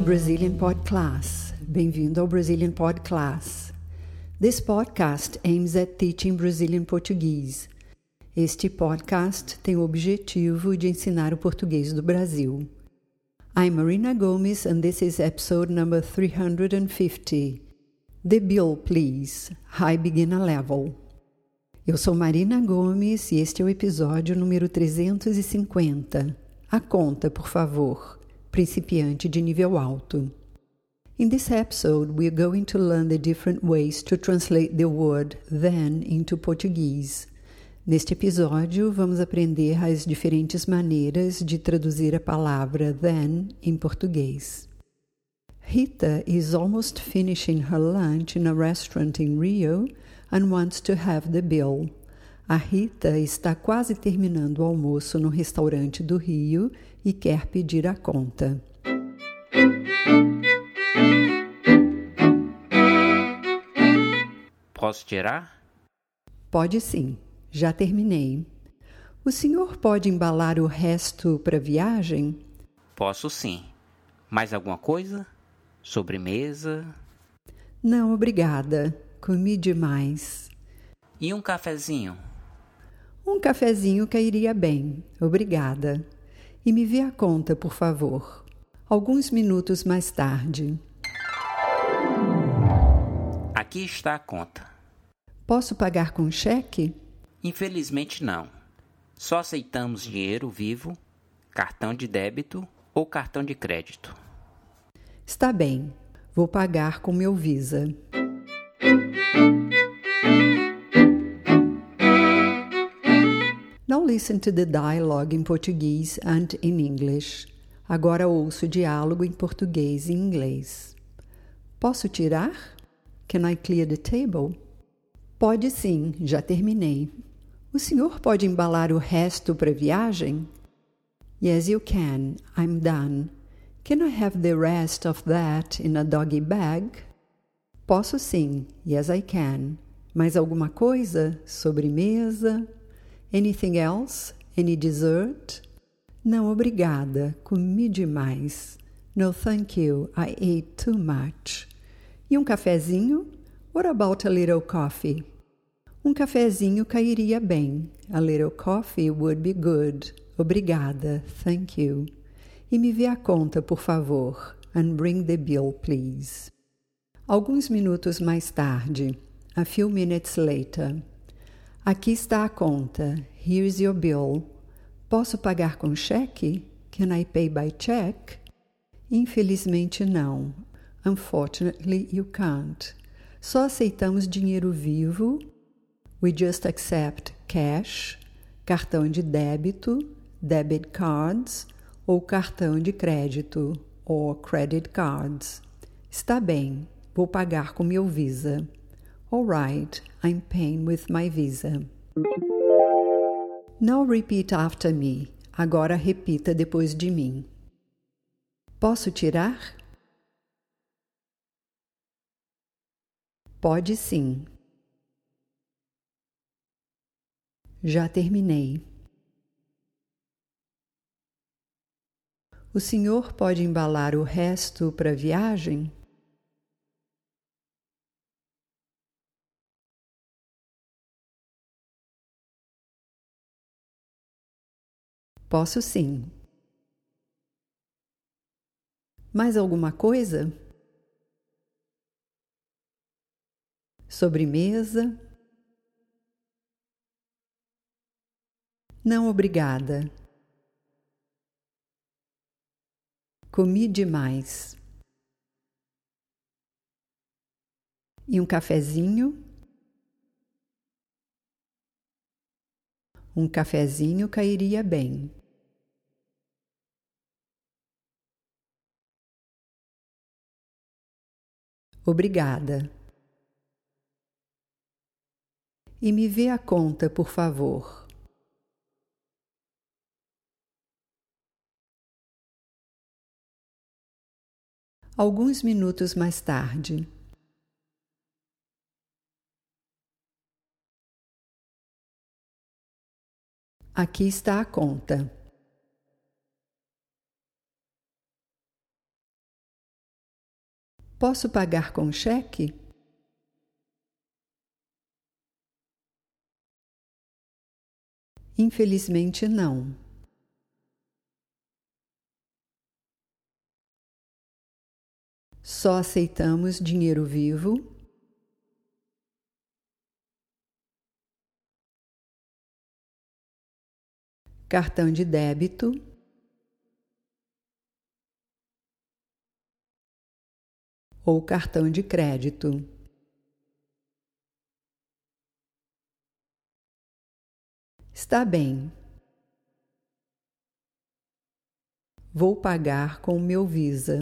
Brazilian Pod Class. Bem-vindo ao Brazilian Pod Class. This podcast aims at teaching Brazilian Portuguese. Este podcast tem o objetivo de ensinar o português do Brasil. I'm Marina Gomes and this is episode number 350. The bill, please. High beginner level. Eu sou Marina Gomes e este é o episódio número 350. A conta, por favor. Principiante de nível alto. In this episode, we are going to learn the different ways to translate the word then into Portuguese. Neste episódio, vamos aprender as diferentes maneiras de traduzir a palavra then em português. Rita is almost finishing her lunch in a restaurant in Rio and wants to have the bill. A Rita está quase terminando o almoço no restaurante do Rio e quer pedir a conta. Posso tirar? Pode sim, já terminei. O senhor pode embalar o resto para a viagem? Posso sim. Mais alguma coisa? Sobremesa? Não, obrigada. Comi demais. E um cafezinho? Um cafezinho cairia bem, obrigada. E me vê a conta, por favor. Alguns minutos mais tarde. Aqui está a conta. Posso pagar com cheque? Infelizmente não. Só aceitamos dinheiro vivo, cartão de débito ou cartão de crédito. Está bem, vou pagar com meu Visa. Now listen to the dialogue in Portuguese and in English. Agora ouço o diálogo em português e inglês. Posso tirar? Can I clear the table? Pode sim, já terminei. O senhor pode embalar o resto para a viagem? Yes, you can. I'm done. Can I have the rest of that in a doggy bag? Posso sim. Yes, I can. Mais alguma coisa? Sobremesa? Anything else? Any dessert? Não, obrigada. Comi demais. No, thank you. I ate too much. E um cafezinho? What about a little coffee? Um cafezinho cairia bem. A little coffee would be good. Obrigada. Thank you. E me vê a conta, por favor. And bring the bill, please. Alguns minutos mais tarde. A few minutes later. Aqui está a conta. Here's your bill. Posso pagar com cheque? Can I pay by check? Infelizmente não. Unfortunately, you can't. Só aceitamos dinheiro vivo. We just accept cash, cartão de débito, debit cards, ou cartão de crédito, or credit cards. Está bem, vou pagar com meu Visa. All right, I'm paying with my Visa. Now repeat after me. Agora repita depois de mim. Posso tirar? Pode sim. Já terminei. O senhor pode embalar o resto para a viagem? Posso sim. Mais alguma coisa? Sobremesa? Não, obrigada. Comi demais. E um cafezinho? Um cafezinho cairia bem. Obrigada. E me vê a conta, por favor. Alguns minutos mais tarde. Aqui está a conta. Posso pagar com cheque? Infelizmente, não. Só aceitamos dinheiro vivo, cartão de débito ou cartão de crédito. Está bem. Vou pagar com o meu Visa.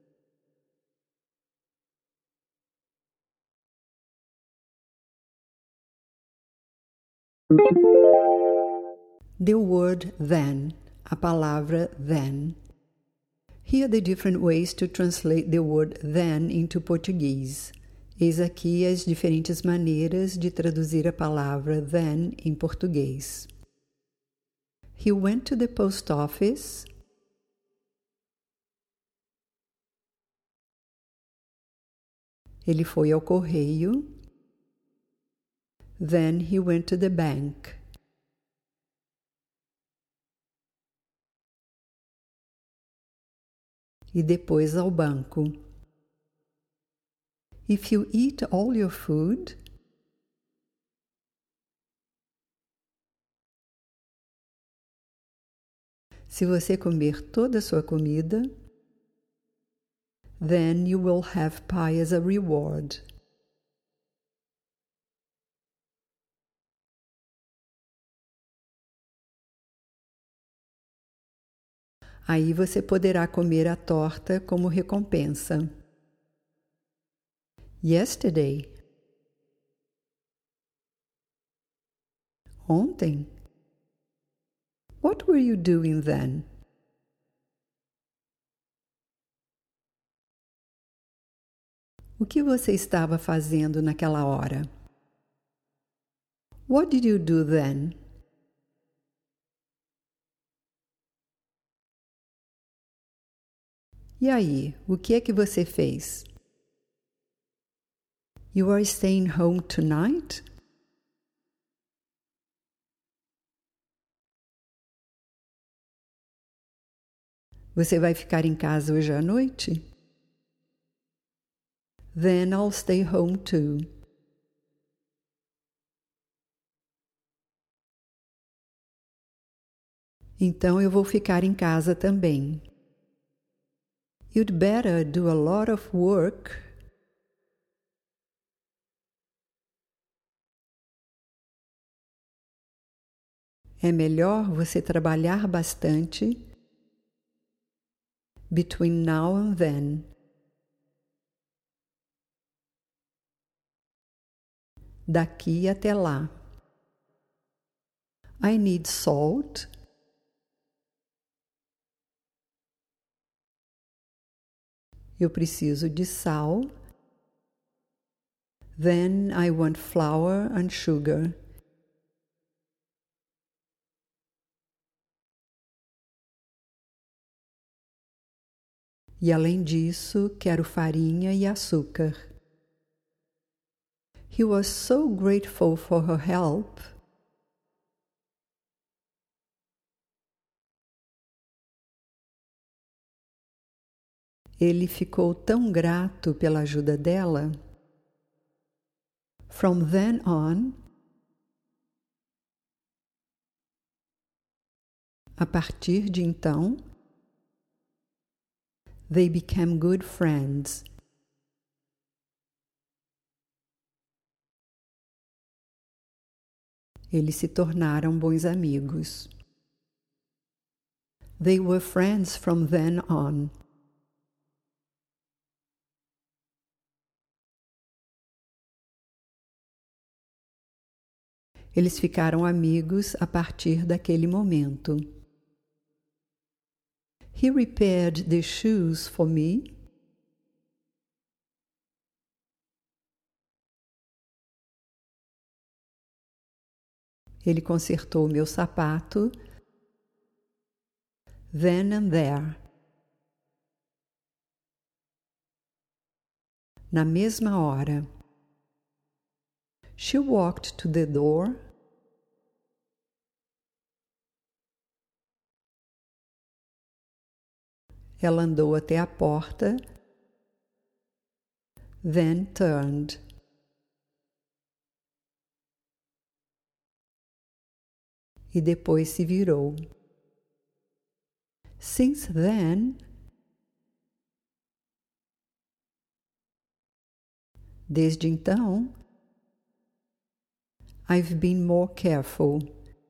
The word then, a palavra then. Here the different ways to translate the word then into Portuguese. Eis aqui as diferentes maneiras de traduzir a palavra then em português. He went to the post office. Ele foi ao correio. Then he went to the bank. E depois ao banco. If you eat all your food, se você comer toda a sua comida, then you will have pie as a reward. Aí você poderá comer a torta como recompensa. Yesterday. Ontem. What were you doing then? O que você estava fazendo naquela hora? What did you do then? E aí, o que é que você fez? You are staying home tonight? Você vai ficar em casa hoje à noite? Then I'll stay home too. Então eu vou ficar em casa também. You'd better do a lot of work. É melhor você trabalhar bastante between now and then. Daqui até lá. I need salt. Eu preciso de sal. Then I want flour and sugar. E além disso, quero farinha e açúcar. He was so grateful for her help. Ele ficou tão grato pela ajuda dela. From then on, a partir de então, they became good friends. Eles se tornaram bons amigos. They were friends from then on. Eles ficaram amigos a partir daquele momento. He repaired the shoes for me. Ele consertou meu sapato. Then and there. Na mesma hora. She walked to the door. Ela andou até a porta. Then turned. E depois se virou. Since then, desde então, I've been more careful.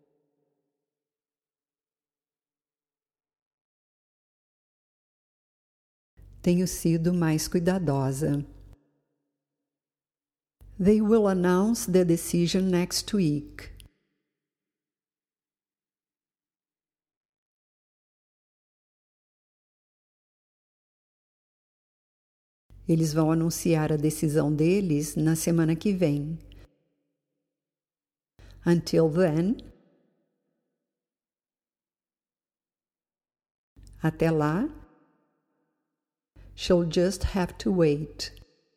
Tenho sido mais cuidadosa. They will announce the decision next week. Eles vão anunciar a decisão deles na semana que vem. Until then, até lá, she'll just have to wait.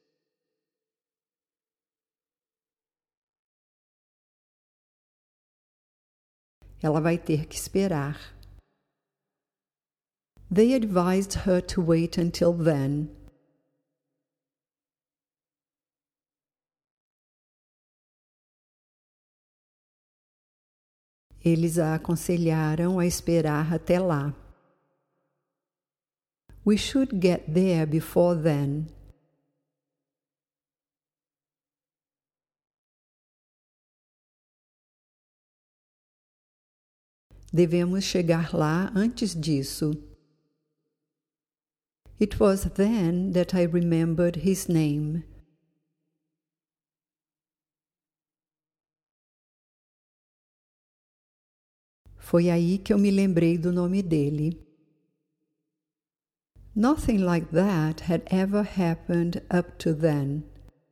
Ela vai ter que esperar. They advised her to wait until then. Eles a aconselharam a esperar até lá. We should get there before then. Devemos chegar lá antes disso. It was then that I remembered his name. Foi aí que eu me lembrei do nome dele. Nothing like that had ever happened up to then.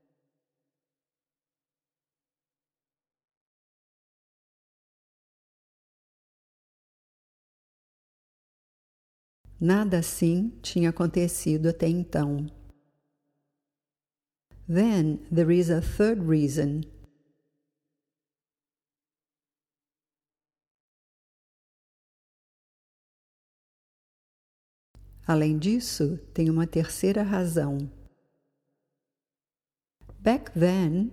Nada assim tinha acontecido até então. Then there is a third reason. Além disso, tem uma terceira razão. Back then,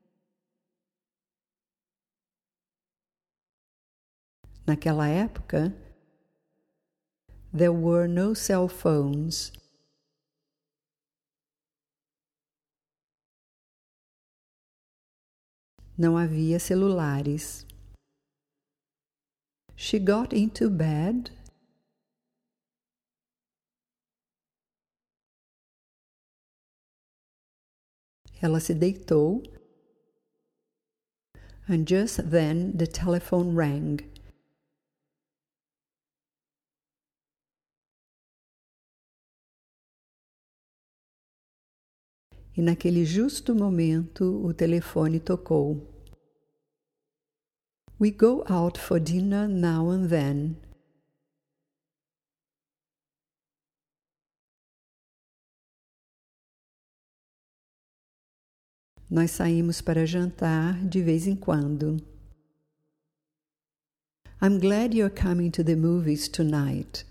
naquela época, there were no cell phones. Não havia celulares. She got into bed. Ela se deitou. And just then the telephone rang. E naquele justo momento o telefone tocou. We go out for dinner now and then. Nós saímos para jantar de vez em quando. I'm glad you're coming to the movies tonight.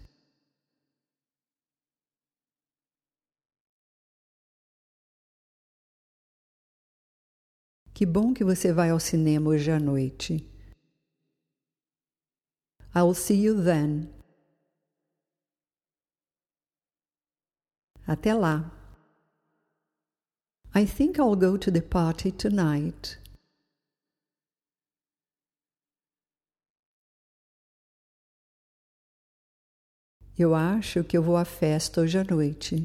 Que bom que você vai ao cinema hoje à noite. I'll see you then. Até lá. I think I'll go to the party tonight. Eu acho que eu vou à festa hoje à noite.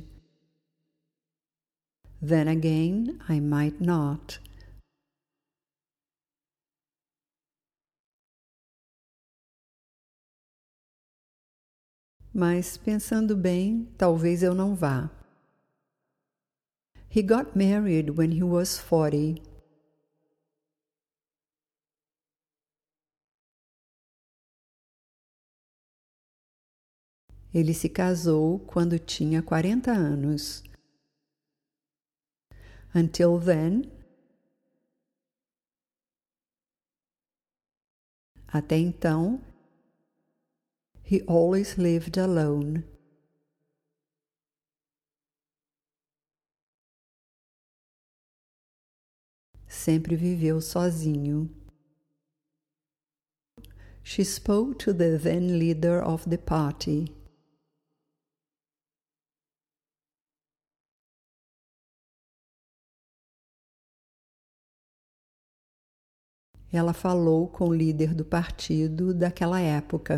Then again, I might not. Mas, pensando bem, talvez eu não vá. He got married when he was 40. Ele se casou quando tinha 40 anos. Until then, até então, he always lived alone. Sempre viveu sozinho. She spoke to the then leader of the party. Ela falou com o líder do partido daquela época.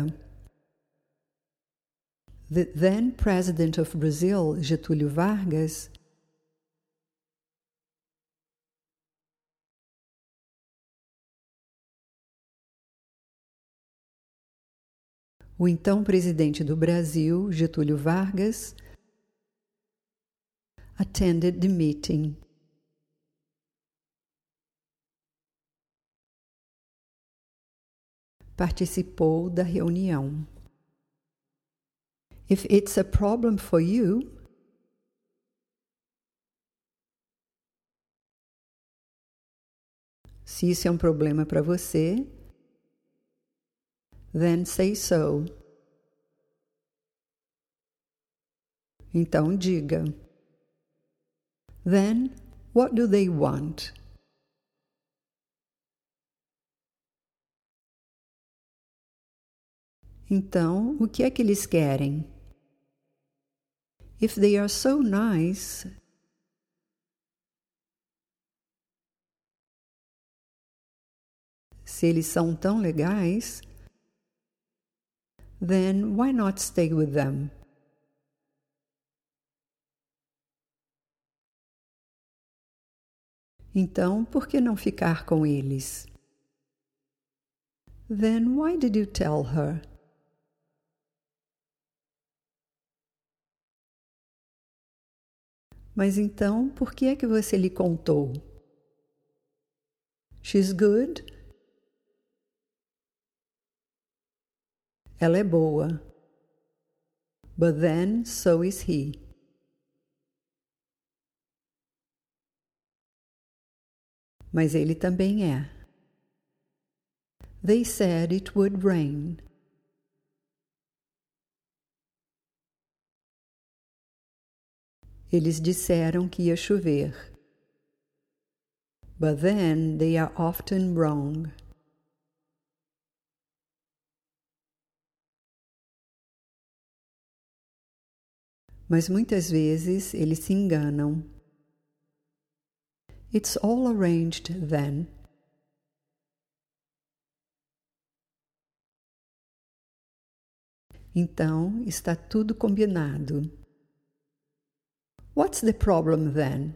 The then President of Brazil, Getúlio Vargas, o então presidente do Brasil, Getúlio Vargas, attended the meeting. Participou da reunião. If it's a problem for you, se isso é um problema para você, then say so. Então diga. Then, what do they want? Então, o que é que eles querem? If they are so nice, se eles são tão legais, then why not stay with them? Então, por que não ficar com eles? Then why did you tell her? Mas então, por que é que você lhe contou? She's good? Ela é boa. But then, so is he. Mas ele também é. They said it would rain. Eles disseram que ia chover. But then they are often wrong. Mas muitas vezes eles se enganam. It's all arranged then. Então está tudo combinado. What's the problem then?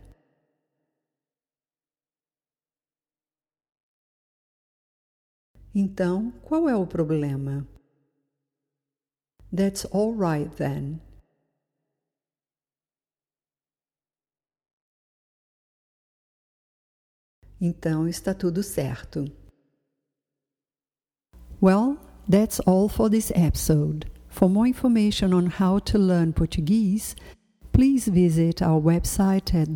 Então, qual é o problema? That's all right then. Então está tudo certo. Well, that's all for this episode. For more information on how to learn Portuguese, please visit our website at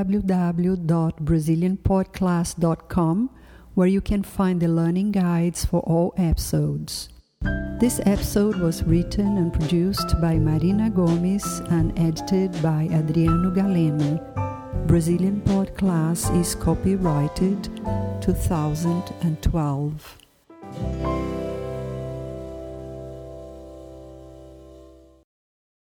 www.brazilianpodclass.com, where you can find the learning guides for all episodes. This episode was written and produced by Marina Gomes and edited by Adriano Galeno. Brazilian Podcast is copyrighted 2012.